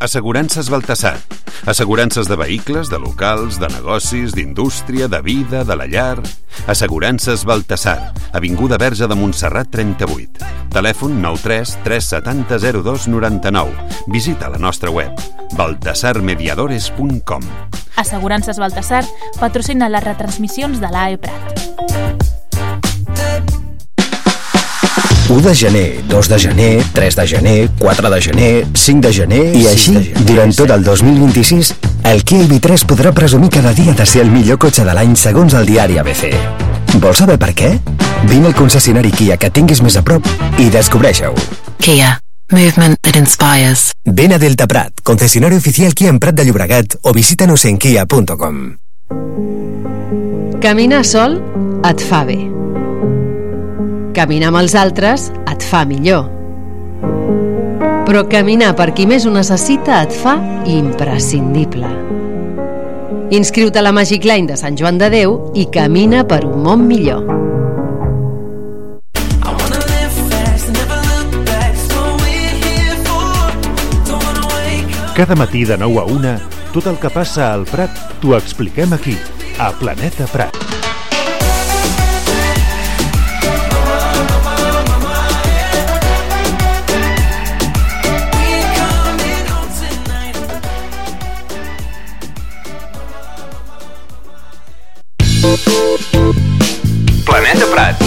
Assegurances Baltasar. Assegurances de vehicles, de locals, de negocis, d'indústria, de vida, de la llar. Assegurances Baltasar. Avinguda Verge de Montserrat 38. Telèfon 93 370 02 99. Visita la nostra web baltasarmediadores.com. Assegurances Baltasar patrocina les retransmissions de l'AE Prat. 1 de gener, 2 de gener, 3 de gener, 4 de gener, 5 de gener... I així, durant tot el 2026, el Kia EV3 podrà presumir cada dia de ser el millor cotxe de l'any segons el diari ABC. Vols saber per què? Vine al concessionari Kia que tinguis més a prop i descobreix-ho. Kia. Movement that inspires. Ven a Delta Prat, concesionario oficial Kia en Prat de Llobregat, o visítanos en kia.com. Caminar sol et fa bé. Caminar amb els altres et fa millor. Però caminar per qui més ho necessita et fa imprescindible. Inscriu-te a la Magic Line de Sant Joan de Déu i camina per un món millor. Cada matí de 9 a 1, tot el que passa al Prat t'ho expliquem aquí, a Planeta Prat. Planeta Prat.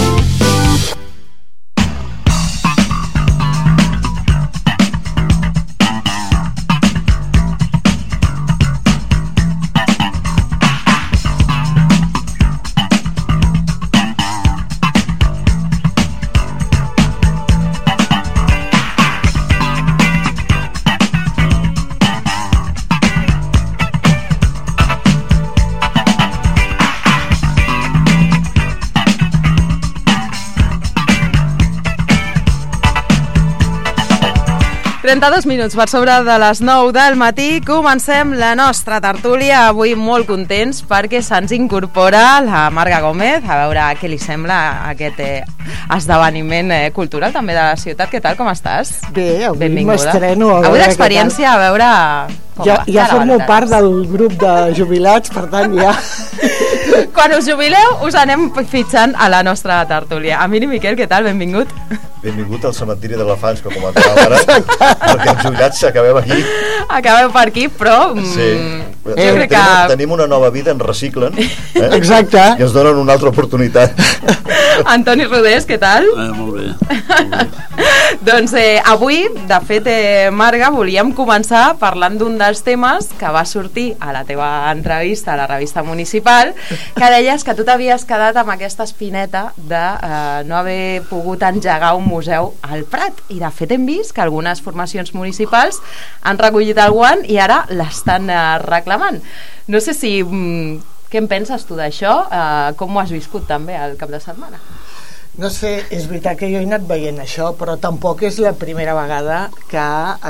Minuts per sobre de les 9 del matí. Comencem la nostra tertúlia, avui molt contents perquè se'ns incorpora la Marga Gómez, a veure què li sembla aquest esdeveniment cultural també de la ciutat. Què tal, com estàs? Bé, avui benvinguda. M'estreno. Avui d'experiència, a veure com va. Ja formo part del grup de jubilats, per tant ja... Quan us jubileu us anem fitxant a la nostra tertúlia. Emili Miquel, què tal? Benvingut. Benvingut al cementiri d'elefants que comentàvem ara, perquè els jubilats acabem aquí. Acabeu per aquí, però... Sí. Jo crec que... Tenim una nova vida, ens reciclen. Exacte. I ens donen una altra oportunitat. Antoni Rodés, què tal? Molt bé. Doncs avui, de fet, Marga, volíem començar parlant d'un dels temes que va sortir a la teva entrevista a la revista municipal, que deies que tu t'havies quedat amb aquesta espineta de no haver pogut engegar un museu al Prat, i de fet hem vist que algunes formacions municipals han recollit el guant i ara l'estan reclamant. No sé si... què en penses tu d'això? Com ho has viscut també al cap de setmana? No sé, és veritat que jo he anat veient això, però tampoc és la primera vegada que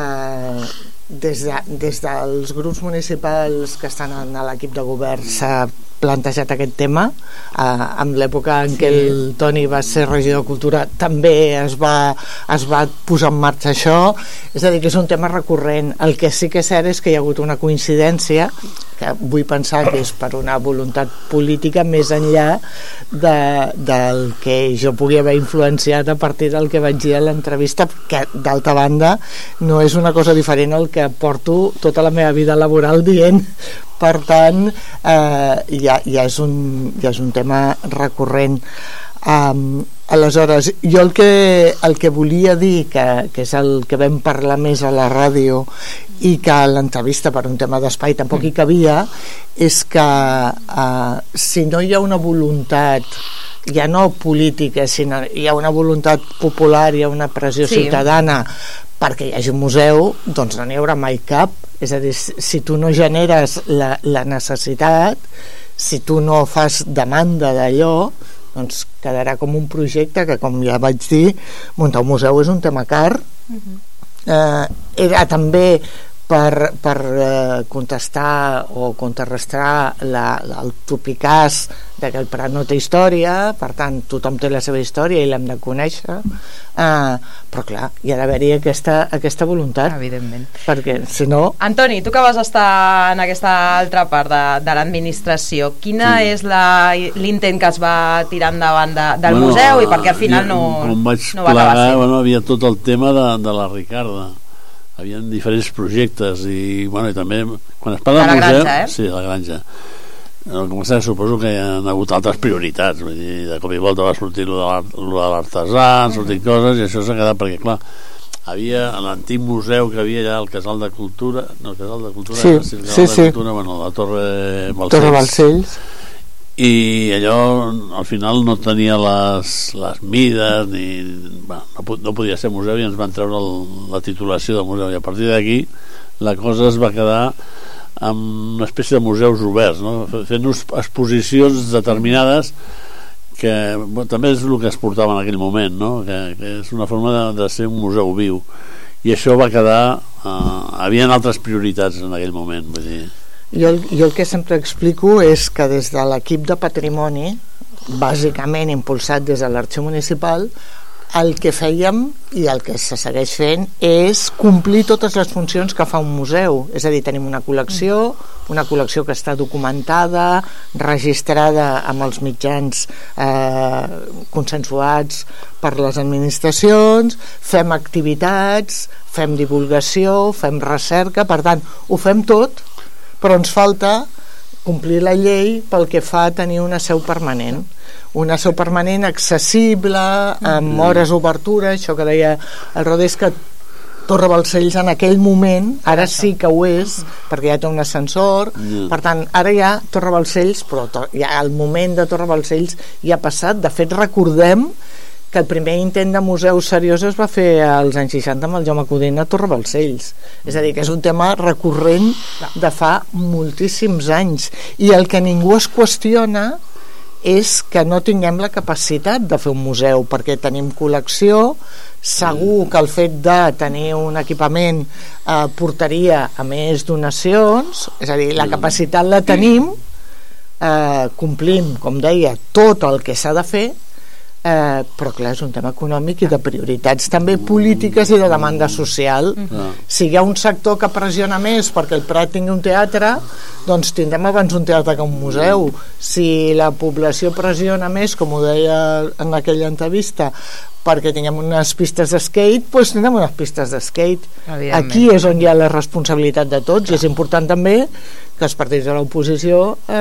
des dels grups municipals que estan a l'equip de govern s'ha plantejat aquest tema. En l'època en què el Toni va ser regidor de Cultura també es va posar en marxa això, és a dir, que és un tema recurrent. El que sí que és cert és que hi ha hagut una coincidència, que vull pensar que és per una voluntat política més enllà del que jo pugui haver influenciat a partir del que vaig dir a l'entrevista, que d'altra banda no és una cosa diferent al que porto tota la meva vida laboral dient. Per tant, ja és un tema recurrent. Aleshores, jo el que volia dir, que és el que vam parlar més a la ràdio i que a l'entrevista per un tema d'espai tampoc hi cabia, és que si no hi ha una voluntat, ja no política, sinó hi ha una voluntat popular, hi ha una pressió ciutadana perquè hi hagi un museu, doncs no n'hi haurà mai cap. És a dir, si tu no generes la necessitat, si tu no fas demanda d'allò, doncs quedarà com un projecte que, com ja vaig dir, muntar un museu és un tema car. Era també per contestar o contrarrestar el topicàs de que el Prat no té història, per tant tothom té la seva història i l'hem de conèixer, però clar, hi ha d'haver-hi aquesta voluntat, evidentment, perquè si no... Antoni, tu que vas estar en aquesta altra part de l'administració, quina és l'intent que es va tirar endavant del museu i perquè al final no va acabar sent? Havia tot el tema de la Ricarda, hi havia diferents projectes i també quan es parla de museu, sí, la granja, suposo que hi ha hagut altres prioritats, vull dir, de cop i volta va sortir lo de l'artesà, han sortit coses i això s'ha quedat perquè clar, havia l'antic museu que havia allà al Casal de Cultura, la Torre Balcells, i allò al final no tenia les mides no podia ser museu i ens van treure la titulació de museu i a partir d'aquí la cosa es va quedar amb una espècie de museus oberts, no? Fent exposicions determinades que també és el que es portava en aquell moment, no? que és una forma de ser un museu viu i això va quedar havien altres prioritats en aquell moment, vull dir. Jo el que sempre explico és que des de l'equip de patrimoni, bàsicament impulsat des de l'Arxiu Municipal, el que fèiem i el que se segueix fent és complir totes les funcions que fa un museu, és a dir, tenim una col·lecció que està documentada, registrada amb els mitjans consensuats per les administracions, fem activitats, fem divulgació, fem recerca, per tant, ho fem tot, però ens falta complir la llei pel que fa a tenir una seu permanent accessible, amb hores d'obertura, això que deia el Rodés, que Torre Balcells en aquell moment, ara sí que ho és, perquè ja té un ascensor, per tant, ara ja Torre Balcells, però ja el moment de Torre Balcells ja ha passat. De fet, recordem que el primer intent de museu seriós es va fer als anys 60 amb el Jaume Codina a Torre Balcells, és a dir, que és un tema recurrent de fa moltíssims anys, i el que ningú es qüestiona és que no tinguem la capacitat de fer un museu, perquè tenim col·lecció, segur que el fet de tenir un equipament portaria a més donacions, és a dir, la capacitat la tenim, complim, com deia, tot el que s'ha de fer, però clar, és un tema econòmic i de prioritats també polítiques i de demanda social. Si hi ha un sector que pressiona més perquè el Prat tingui un teatre, doncs tindrem abans un teatre que un museu. Si la població pressiona més, com ho deia en aquella entrevista, perquè tinguem unes pistes d'skate, doncs tindrem unes pistes d'skate. Aquí és on hi ha la responsabilitat de tots, i és important també que els partits de l'oposició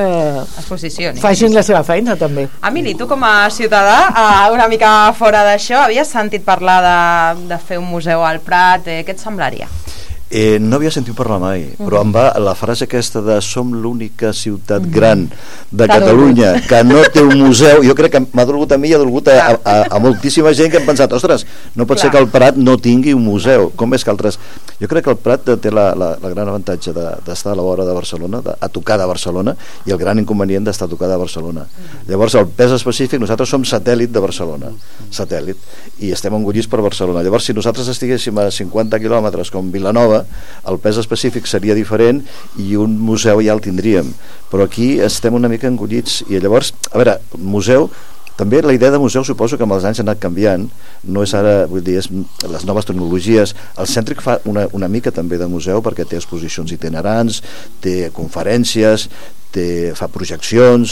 facin la seva feina també. Emili, tu com a ciutadà, una mica fora d'això, havies sentit parlar de fer un museu al Prat? Què et semblaria? No havia sentit parlar mai, però em va la frase aquesta de som l'única ciutat gran de Catalunya que no té un museu, jo crec que m'ha dolgut a mi i ha dolgut a moltíssima gent que hem pensat, ostres, no pot ser que el Prat no tingui un museu, com és que altres... Jo crec que el Prat té la gran avantatge d'estar a la vora de Barcelona, a tocar de Barcelona, i el gran inconvenient d'estar a tocar de Barcelona. Llavors el pes específic, nosaltres som satèl·lit de Barcelona, satèl·lit, i estem engollits per Barcelona. Llavors si nosaltres estiguéssim a 50 quilòmetres com Vilanova, el pes específic seria diferent i un museu ja el tindríem, però aquí estem una mica engollits, i llavors, a veure, museu, també la idea de museu suposo que amb els anys ha anat canviant, no és ara, vull dir, és les noves tecnologies. El Cèntric fa una mica també de museu perquè té exposicions itinerants, té conferències, fa projeccions,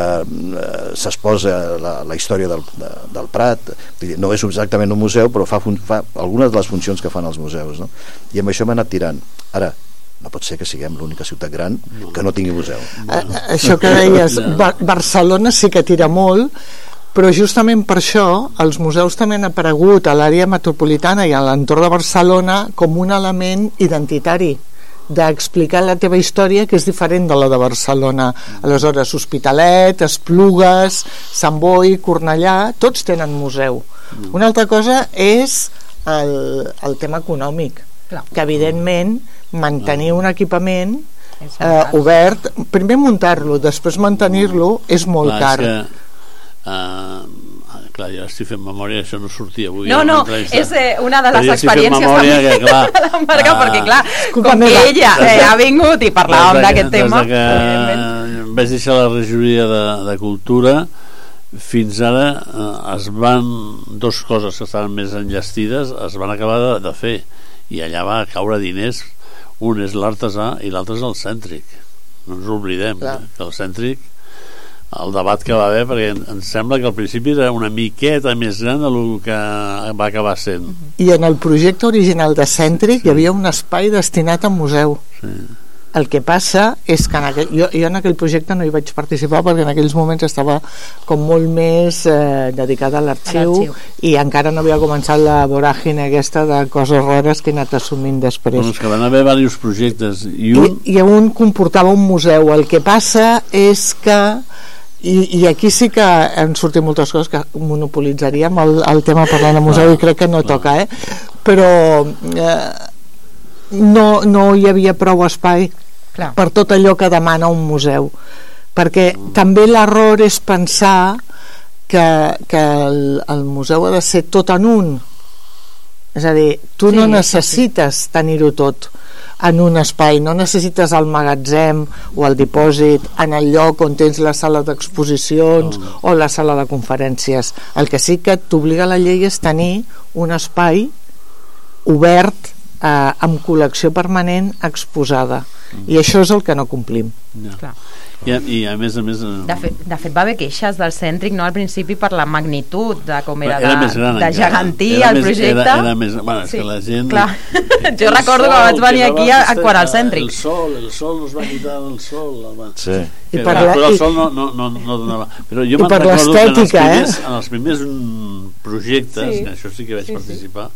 s'exposa la història del Prat, no és exactament un museu, però fa algunes de les funcions que fan els museus, no? I amb això m'ha anat tirant. Ara, no pot ser que siguem l'única ciutat gran que no tingui museu. Això que deies, Barcelona sí que tira molt, però justament per això els museus també han aparegut a l'àrea metropolitana i a l'entorn de Barcelona com un element identitari d'explicar la teva història, que és diferent de la de Barcelona. Aleshores, Hospitalet, Esplugues, Sant Boi, Cornellà, tots tenen museu. Una altra cosa és el tema econòmic, que evidentment mantenir un equipament obert, primer muntar-lo, després mantenir-lo és molt car. Clar, jo estic fent memòria, això no sortia avui. No, és una de les experiències memòria, de la Marga, perquè clar, com que ella ha vingut i parlàvem d'aquest tema... Des que vaig deixar la regidoria de Cultura, fins ara dues coses que estaven més enllestides es van acabar de fer, i allà va caure diners. Un és l'artesà i l'altre és el cèntric. No ens oblidem que el cèntric, el debat que va haver, perquè em sembla que al principi era una miqueta més gran del que va acabar sent. I en el projecte original de Cèntric hi havia un espai destinat a museu. El que passa és que jo en aquell projecte no hi vaig participar perquè en aquells moments estava com molt més dedicat a l'arxiu i encara no havia començat la voràgine aquesta de coses rares que he anat assumint després. Doncs que van haver diversos projectes i un comportava un museu. El que passa és que i aquí sí que han sortit moltes coses que monopolitzaríem el tema parlant de museu i crec que no toca, però no hi havia prou espai per tot allò que demana un museu, perquè també l'error és pensar que el museu ha de ser tot en un, és a dir, tu no necessites tenir-ho tot en un espai, no necessites el magatzem o el dipòsit en el lloc on tens la sala d'exposicions o la sala de conferències. El que sí que t'obliga la llei és tenir un espai obert amb col·lecció permanent exposada, i això és el que no complim. I a més de fet va haver queixes del Cèntric al principi per la magnitud de com era de gegantir el projecte. Era més gran, és que la gent... Jo recordo que vaig venir aquí quan el Cèntric el sol nos va quitar el sol, però el sol no donava, però jo me'n recordo que en els primers projectes, que això sí que vaig participar,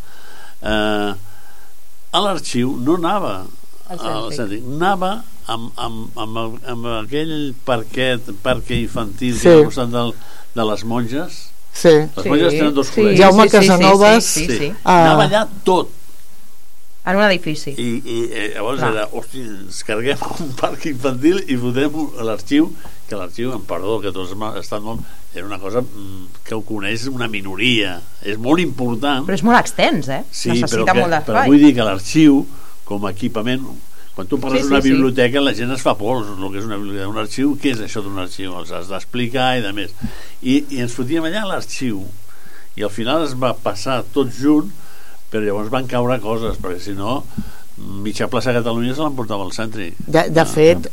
a l'arxiu no anava al Cèntric, anava amb aquell parque infantil que al costat de les monges. Les monges tenen dos col·legis. Jaume Casanovas anava allà tot en un edifici i llavors era, hòstia, ens carreguem un parc infantil i fotem l'arxiu, que l'arxiu, en perdó, que tots estan molt... Era una cosa que ho coneix una minoria, és molt important, però és molt extens, necessita molt d'espai. Però vull dir que l'arxiu com a equipament, quan tu parles d'una biblioteca la gent es fa pols, el que és una biblioteca, un arxiu, què és això d'un arxiu? Els has d'explicar i de més, i ens fotíem allà a l'arxiu i al final es va passar tot junt, però llavors van caure coses, perquè si no mitja plaça de Catalunya se l'emportava al Cèntric. De fet,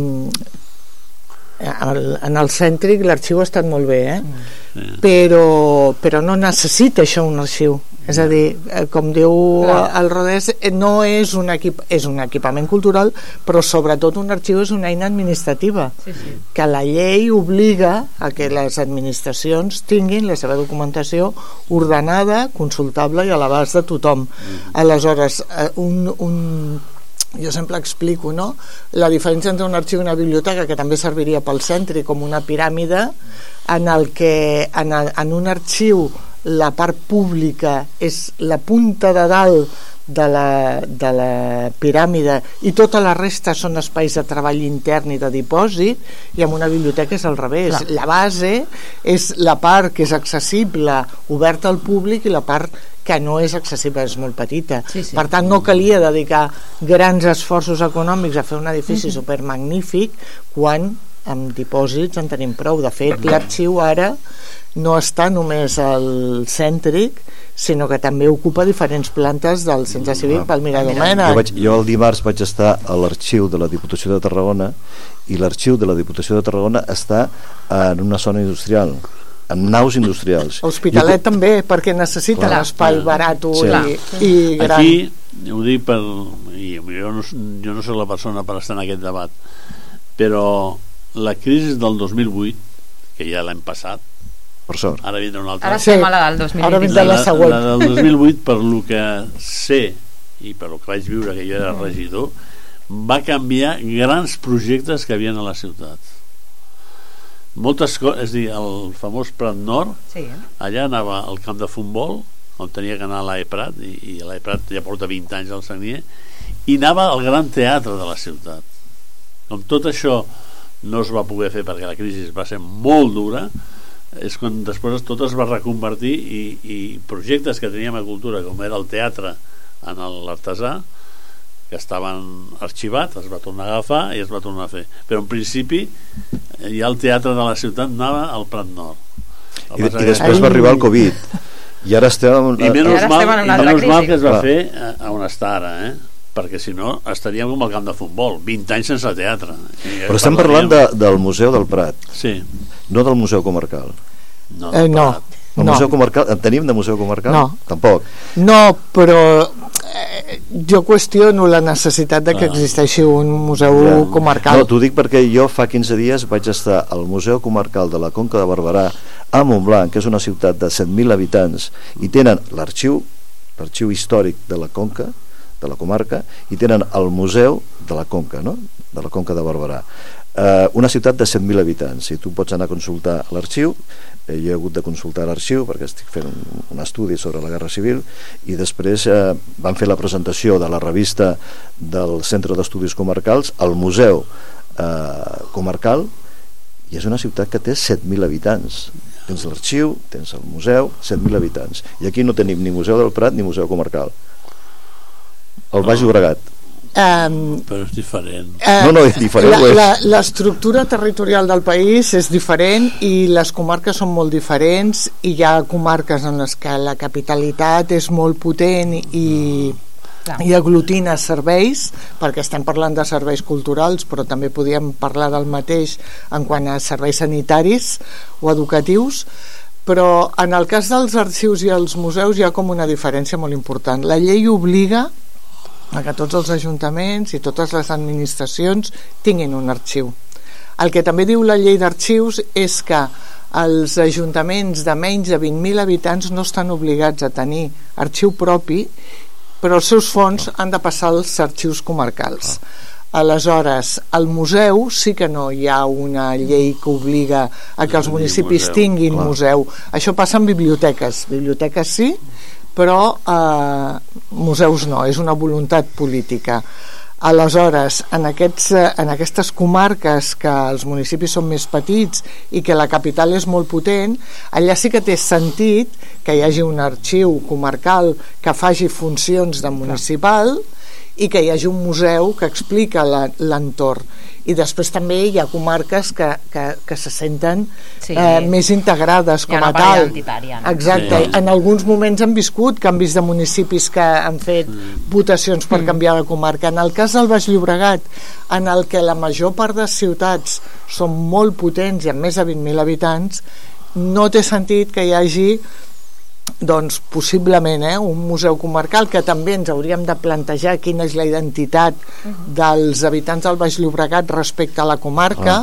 en el Cèntric l'arxiu ha estat molt bé, però no necessita això un arxiu, és a dir, com diu el Rodés, no és un equipament cultural, però sobretot un arxiu és una eina administrativa que la llei obliga a que les administracions tinguin la seva documentació ordenada, consultable i a l'abast de tothom. Aleshores, jo sempre explico, no?, la diferència entre un arxiu i una biblioteca, que també serviria pel Cèntric com una piràmide, en el que en un arxiu la part pública és la punta de dalt de la piràmide i tota la resta són espais de treball intern i de dipòsit, i en una biblioteca és al revés. La base és la part que és accessible, oberta al públic, i la part que no és accessible, és molt petita. Per tant, no calia dedicar grans esforços econòmics a fer un edifici supermagnífic quan amb dipòsits en tenim prou. De fet, l'arxiu ara no està només al Cèntric, sinó que també ocupa diferents plantes del Centre Cívic Palmira Domènech. Jo el dimarts vaig estar a l'arxiu de la Diputació de Tarragona, i l'arxiu de la Diputació de Tarragona està en una zona industrial, en naus industrials. L'Hospitalet també, perquè necessita un espai barat i gran. Aquí ho dic jo no soc la persona per estar en aquest debat, però la crisi del 2008, que ja l'hem passat, per sort, ara vindrà una altra. Ara estem a la del 2008. Ara vindrà la següent. La del 2008, per lo que sé i per lo que vaig viure, que jo era regidor, va canviar grans projectes que havien a la ciutat. Moltes coses, és a dir, el famós Prat Nord, allà anava al camp de futbol, on tenia que anar a l'Aeprat, i l'Aeprat ja porta 20 anys al Sagnier, i anava al gran teatre de la ciutat. Com tot això no es va poder fer perquè la crisi va ser molt dura, és quan després tot es va reconvertir i projectes que teníem a Cultura, com era el teatre en l'Artesà, que estaven arxivats, es va tornar a agafar i es va tornar a fer, però en principi ja el teatre de la ciutat anava al Prat Nord. I després va arribar el Covid i ara estem i menys mal que es va fer a on està ara, perquè si no estaríem com al camp de futbol, 20 anys sense teatre. Però estem parlant del Museu del Prat, sí, no del Museu Comarcal. No, el Museu Comarcal, en tenim de Museu Comarcal? No. Tampoc. No, però jo qüestiono la necessitat de que existeixi un museu comarcal. No, t'ho dic perquè jo fa 15 dies vaig estar al Museu Comarcal de la Conca de Barberà a Montblanc, que és una ciutat de 7.000 habitants, i tenen l'arxiu històric de la Conca, de la comarca, i tenen el Museu de la Conca, no? De la Conca de Barberà. Una ciutat de 7.000 habitants, i tu pots anar a consultar l'arxiu. Jo he hagut de consultar l'arxiu perquè estic fent un estudi sobre la Guerra Civil, i després van fer la presentació de la revista del Centre d'Estudis Comarcals al Museu Comarcal, i és una ciutat que té 7.000 habitants. Tens l'arxiu, tens el museu, 7.000 habitants, i aquí no tenim ni Museu del Prat ni Museu Comarcal. El Baix Llobregat. Però és diferent. No, és diferent. L'estructura territorial del país és diferent i les comarques són molt diferents, i hi ha comarques en les que la capitalitat és molt potent i aglutina serveis, perquè estem parlant de serveis culturals, però també podíem parlar del mateix en quant a serveis sanitaris o educatius. Però en el cas dels arxius i els museus hi ha com una diferència molt important. La llei obliga a que tots els ajuntaments i totes les administracions tinguin un arxiu. El que també diu la llei d'arxius és que els ajuntaments de menys de 20.000 habitants no estan obligats a tenir arxiu propi, però els seus fons han de passar als arxius comarcals. Aleshores, al museu sí que no hi ha una llei que obliga a que els municipis tinguin museu. Això passa en biblioteques sí, però museus no, és una voluntat política. Aleshores, en aquestes comarques que els municipis són més petits i que la capital és molt potent, allà sí que té sentit que hi hagi un arxiu comarcal que faci funcions de municipal i que hi hagi un museu que explica l'entorn. I després també hi ha comarques que se senten més integrades com a tal. Exacte. Sí. En alguns moments han viscut canvis de municipis que han fet votacions per canviar de comarca. En el cas del Baix Llobregat, en el que la major part de ciutats són molt potents i amb més de 20.000 habitants, no té sentit que hi hagi possiblement un museu comarcal, que també ens hauríem de plantejar quina és la identitat dels habitants del Baix Llobregat respecte a la comarca,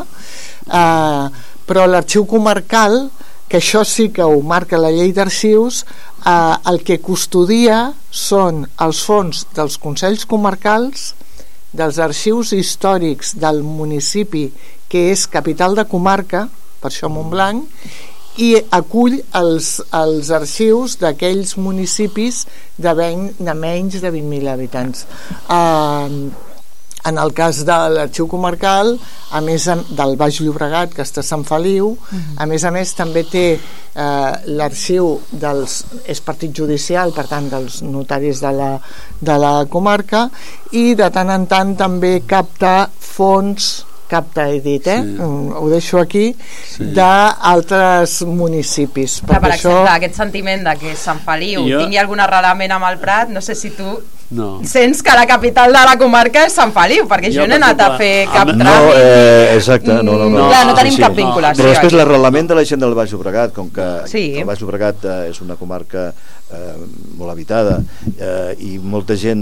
però l'arxiu comarcal, que això sí que ho marca la llei d'arxius, el que custodia són els fons dels consells comarcals, dels arxius històrics del municipi que és capital de comarca, per això Montblanc, i acull els arxius d'aquells municipis de menys de 20.000 habitants. En el cas de l'arxiu comarcal, a més del Baix Llobregat, que està a Sant Feliu, a més també té l'arxiu és partit judicial, per tant dels notaris de la comarca, i de tant en tant també capta fons, he dit, ho deixo aquí, d'altres municipis. Per exemple, aquest sentiment de que Sant Feliu tingui algun arrelament amb el Prat, no sé si tu sents que la capital de la comarca és Sant Feliu, perquè jo no he anat a fer cap tràmit. Exacte, no tenim cap vinculació. Però després l'arrelament de la gent del Baix Llobregat, com que el Baix Llobregat és una comarca molt habitada i molta gent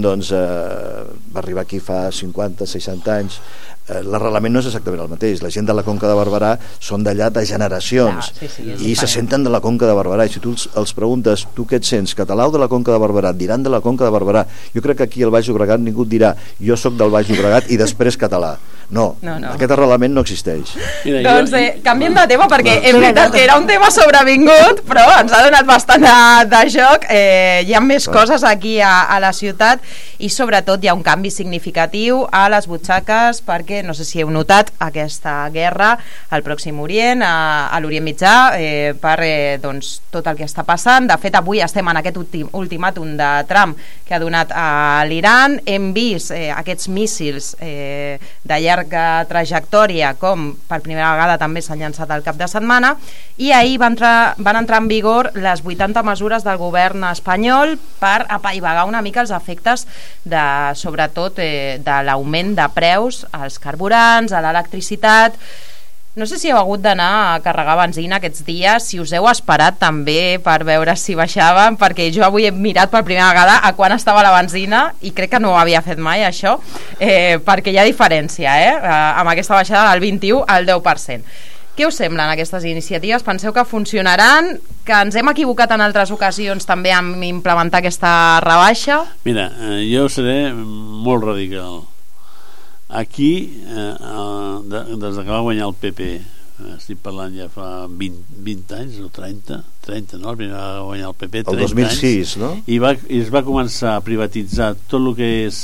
va arribar aquí fa 50-60 anys, l'arrelament no és exactament el mateix. La gent de la Conca de Barberà són d'allà de generacions i se senten de la Conca de Barberà, i si tu els preguntes tu què et sents, català o de la Conca de Barberà, et diran de la Conca de Barberà, Jo crec que aquí al Baix Llobregat ningú dirà jo sóc del Baix Llobregat i després català. No, aquest arrelament no existeix. Doncs canviem de tema perquè és veritat que era un tema sobrevingut, però ens ha donat bastant de joc. Hi ha més coses aquí a la ciutat i sobretot hi ha un canvi significatiu a les butxaques perquè, no sé si heu notat, aquesta guerra al Pròxim Orient, a l'Orient Mitjà, per tot el que està passant. De fet, avui estem en aquest ultimàtum de Trump que ha donat a l'Iran. Hem vist aquests míssils de llarga trajectòria com per primera vegada també s'han llançat al cap de setmana, i ahir van entrar en vigor les 80 mesures del govern espanyol per apaivagar una mica els efectes sobretot de l'augment de preus als carburants, a l'electricitat. No sé si heu hagut d'anar a carregar benzina aquests dies, si us heu esperat també per veure si baixaven, perquè jo avui he mirat per primera vegada a quan estava la benzina i crec que no ho havia fet mai això, perquè hi ha diferència amb aquesta baixada del 21 al 10%. Què us semblen aquestes iniciatives? Penseu que funcionaran? Que ens hem equivocat en altres ocasions també en implementar aquesta rebaixa? Mira, jo seré molt radical. Aquí, des que va guanyar el PP, estic parlant ja fa 20 anys o 30, no? El primer va guanyar el PP, 30 el 2006, anys, no? I es va començar a privatitzar tot el que és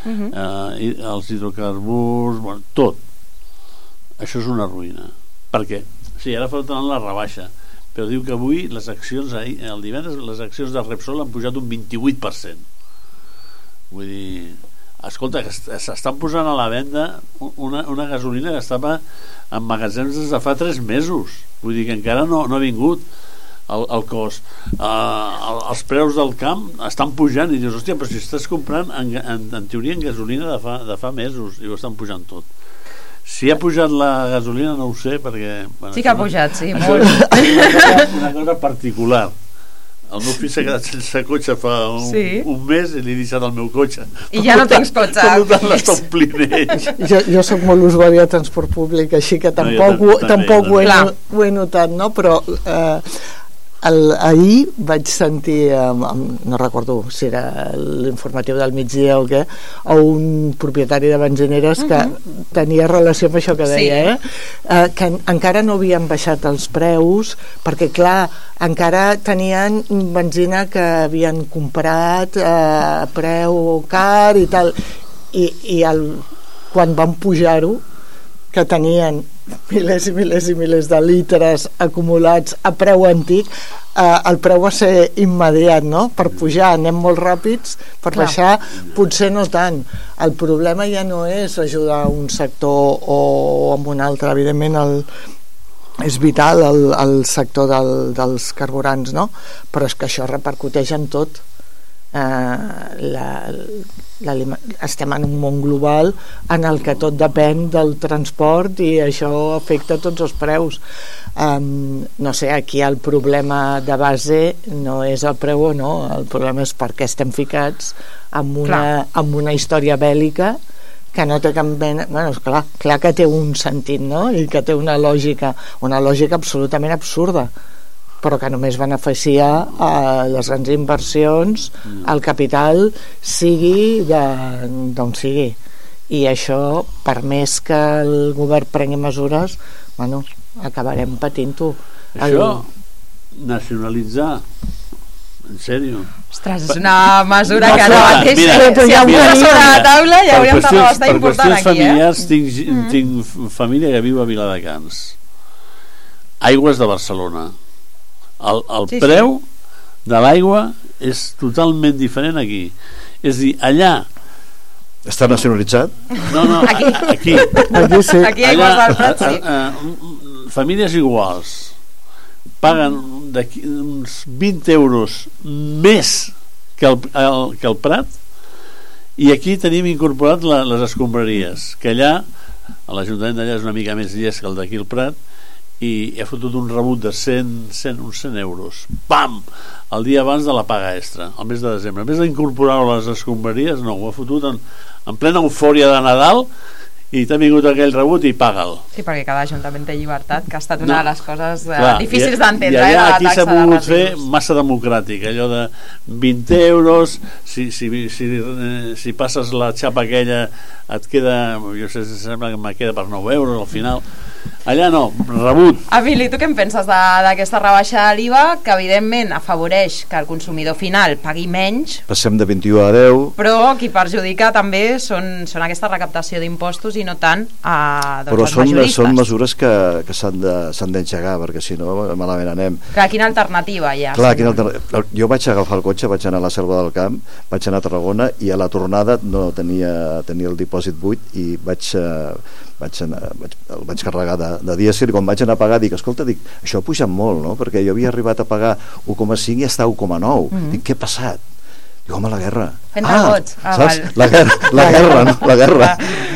els hidrocarburs, tot. Això és una ruïna. Per què? Sí, ara falta la rebaixa, però diu que avui les accions, el divendres, les accions de Repsol han pujat un 28%. Vull dir, escolta, que s'estan posant a la venda una gasolina que estava en magatzems des de fa 3 mesos. Vull dir que encara no ha vingut el cost. Els preus del camp estan pujant i dius, hòstia, però si estàs comprant en teoria en gasolina de fa mesos i ho estan pujant tot. Si ha pujat la gasolina no ho sé perquè... Bueno, sí que ha pujat, sí, molt. Una cosa particular. El meu fill s'ha quedat sense cotxe fa un mes i li he deixat el meu cotxe. I ja no tens cotxe. Per tant l'està omplint ell. Jo soc molt usuari de transport públic, així que tampoc ho he notat, no? Però ahir vaig sentir, no recordo si era l'informatiu del migdia o què, a un propietari de benzineres que tenia relació amb això que deia, que encara no havien baixat els preus perquè clar, encara tenien benzina que havien comprat a preu car i tal, i quan van pujar-ho, que tenien milers i milers i milers de litres acumulats a preu antic, el preu va ser immediat, no? Per pujar anem molt ràpids, per baixar potser no tant. El problema ja no és ajudar un sector o amb un altre, evidentment és vital el sector dels carburants, no? Però és que això repercuteix en tot. Estem en un món global en el que tot depèn del transport i això afecta tots els preus. No sé, aquí el problema de base no és el preu o no, el problema és per què estem ficats amb una història bèl·lica que no té cap mena... Bueno, clar que té un sentit, no? I que té una lògica absolutament absurda, però que només beneficia a les grans inversions, al capital, sigui d'on sigui. I això, per més que el govern prengui mesures, bueno, acabarem patint-ho. Això, nacionalitzar, en sèrio. Ostres, és una mesura que ara mateix si hi ha una sobre la taula ja hauríem de estar important aquí. Per qüestions familiars tinc família que viu a Viladecans. Aigües de Barcelona. El preu de l'aigua és totalment diferent aquí. És a dir, allà està nacionalitzat? No, aquí sí. Aquí Aigües del Prat, sí. Famílies iguals paguen uns 20 euros més que el Prat, i aquí tenim incorporat les escombraries, que allà l'Ajuntament d'allà és una mica més llest que el d'aquí el Prat, i he fotut un rebut de 100 euros, pam, el dia abans de la paga extra, al mes de desembre. En vez d'incorporar les escombraries, no, ho he fotut en plena eufòria de Nadal, i t'ha vingut aquell rebut i paga'l. Sí, perquè cada ajuntament té llibertat, que ha estat una de les coses Clar, difícils d'entendre. I allà aquí s'ha pogut fer massa democràtic, allò de 20 euros, si passes la xapa aquella et queda, jo sé, sembla que me queda per 9 euros al final. Allà no, rebut. Emili, tu què en penses d'aquesta rebaixa de l'IVA, que evidentment afavoreix que el consumidor final pagui menys? Passem de 21 a 10. Però qui perjudica també són aquesta recaptació d'impostos i no tant doncs, però els majoristes. Són mesures que s'han d'enxegar, perquè si no malament anem. Clar, quina alternativa hi ha? Clar, jo vaig agafar el cotxe, vaig anar a la Selva del Camp, vaig anar a Tarragona i a la tornada no tenia el dipòsit buit i el vaig carregar de dièsel, i quan vaig anar a pagar dic, escolta, això ha pujat molt, no? Perquè jo havia arribat a pagar 1,5 i està a 1,9. Dic, què ha passat? Dic, home, la guerra. Fent rebots. Saps? La guerra, no? La guerra.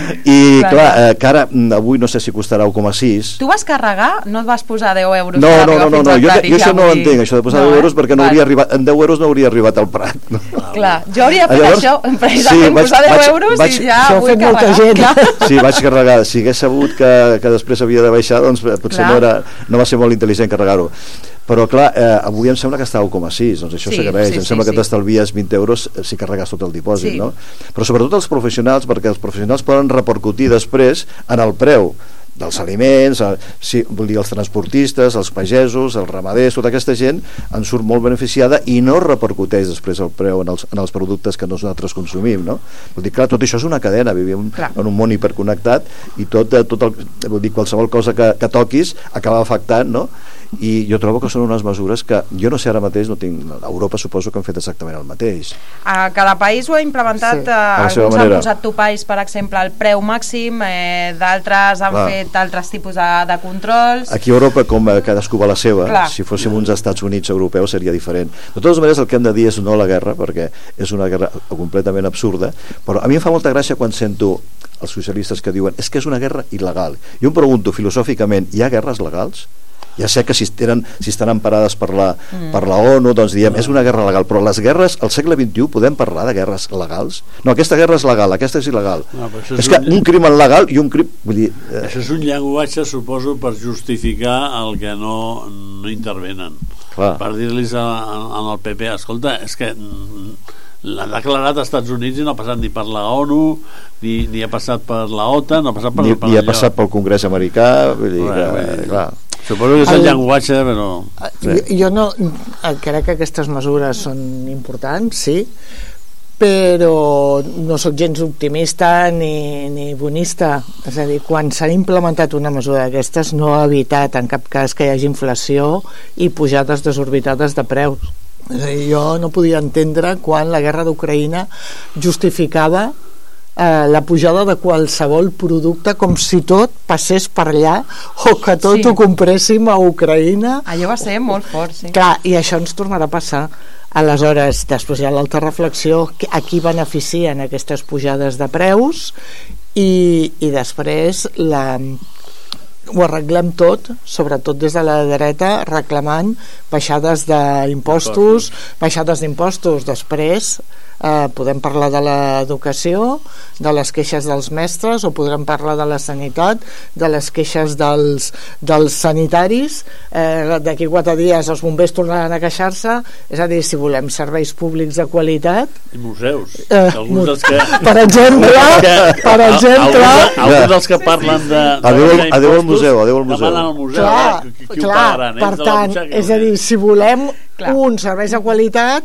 I clar, que ara avui no sé si costarà 1,6. Tu vas carregar? No et vas posar 10 euros? No, jo això no ho entenc, això de posar 10 euros, perquè no hauria arribat, en 10 euros no hauria arribat al Prat. No? Clar, jo hauria fet això, precisament posar 10 euros i ja vull carregar. Sí, vaig carregar. Si hagués sabut que després havia de baixar, doncs potser no va ser molt intel·ligent carregar-ho. Però clar, avui em sembla que està a 1,6, doncs això s'agraeix, em sembla que t'estalvies 20 euros si carregues tot el dipòsit, no? Però sobretot els professionals, perquè els professionals poden repercutir després en el preu dels aliments, vull dir, els transportistes, els pagesos, els ramaders, tota aquesta gent en surt molt beneficiada i no repercuteix després el preu en els productes que nosaltres consumim, no? Vull dir, clar, tot això és una cadena, vivim en un món hiperconnectat i vull dir, qualsevol cosa que toquis acaba afectant, no? I jo trobo que són unes mesures que jo no sé ara mateix, a Europa suposo que han fet exactament el mateix. Cada país ho ha implementat, alguns han posat topalls, per exemple, el preu màxim, d'altres han fet altres tipus de controls. Aquí a Europa, com cadascú va la seva, si fóssim uns Estats Units europeus seria diferent. De totes maneres, el que hem de dir és no la guerra, perquè és una guerra completament absurda, però a mi em fa molta gràcia quan sento els socialistes que diuen és que és una guerra il·legal. Jo em pregunto filosòficament, hi ha guerres legals? Ja sé que si estan emparades per la ONU, doncs diem, és una guerra legal, però les guerres, al segle XXI podem parlar de guerres legals? No, aquesta guerra és legal, aquesta és il·legal. És que un crimen legal i un crimen... Això és un llenguatge, suposo, per justificar el que no intervenen. Per dir-los al PP, escolta, és que l'ha declarat als Estats Units i no ha passat ni per la ONU ni ha passat per la OTAN, no ha passat per ni ha passat pel Congrés americà, vull dir que, clar. Suposo que és el llenguatge, però... Jo no crec que aquestes mesures són importants, sí, però no sóc gens optimista ni bonista. És a dir, quan s'ha implementat una mesura d'aquestes no ha evitat en cap cas que hi hagi inflació i pujades desorbitades de preus. És a dir, jo no podia entendre quan la guerra d'Ucraïna justificava la pujada de qualsevol producte com si tot passés per allà o que tot ho compréssim a Ucraïna. Allò va ser molt fort, sí. Clar, i això ens tornarà a passar. Aleshores, després hi ha l'altra reflexió, a qui beneficien aquestes pujades de preus i després ho arreglem tot, sobretot des de la dreta, reclamant baixades d'impostos, després podem parlar de l'educació, de les queixes dels mestres, o podrem parlar de la sanitat, de les queixes dels sanitaris. D'aquí 4 dies els bombers tornaran a queixar-se. És a dir, si volem serveis públics de qualitat, i museus, alguns dels que per exemple alguns dels que parlen de adeu al museu, clar, per tant, és a dir, si volem uns serveis de qualitat,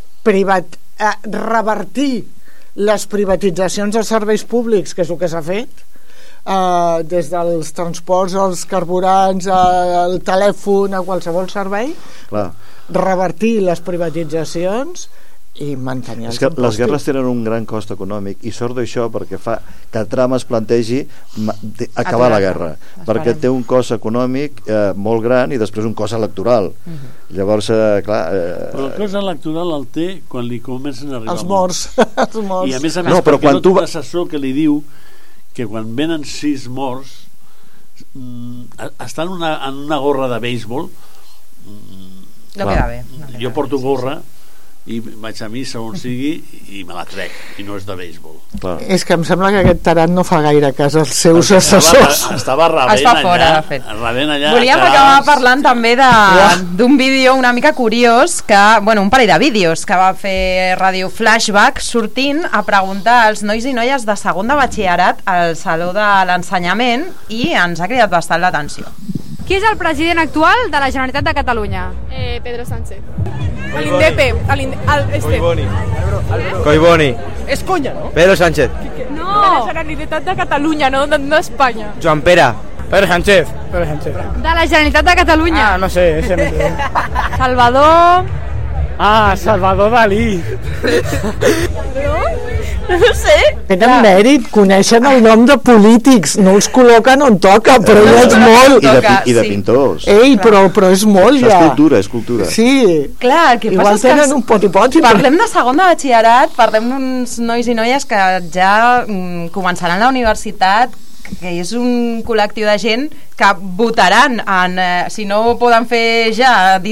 revertir les privatitzacions dels serveis públics, que és el que s'ha fet, des dels transports, als carburants, al telèfon, a qualsevol servei, revertir les privatitzacions i mantenir els impostos. Les guerres tenen un gran cost econòmic i sort d'això perquè fa que Trump es plantegi acabar la guerra, perquè té un cost econòmic molt gran i després un cost electoral. Llavors, clar... Però el cost electoral el té quan li comencen a arribar els morts. I a més perquè no té un assessor que li diu que quan venen 6 morts estan en una gorra de béisbol. No queda bé. Jo porto gorra i vaig a missa on sigui i me la trec, i no és de béisbol. És que em sembla que aquest tarat no fa gaire cas als seus assessors. Estava rebent allà. Volíem acabar parlant també d'un vídeo una mica curiós, un parell de vídeos que va fer Radio Flashback sortint a preguntar als nois i noies de segon de batxillerat al Saló de l'Ensenyament, i ens ha cridat bastant l'atenció. Qui és el president actual de la Generalitat de Catalunya? Pedro Sánchez. L'Indepe. Collboni. És conya, no? Pedro Sánchez. No. De la Generalitat de Catalunya, no d'Espanya. Joan Pere. Pedro Sánchez. De la Generalitat de Catalunya. No sé. Salvador... Salvador Dalí. No sé. Tenen mèrit, coneixen el nom de polítics, no els col·loquen on toca, però ja és molt. I de pintors. Ei, però és molt ja. És cultura. Sí. Clar, el que igual passa és tenen un poti-poti. Parlem de segon de batxillerat, parlem d'uns nois i noies que ja començaran la universitat, que és un col·lectiu de gent que votaran si no ho poden fer ja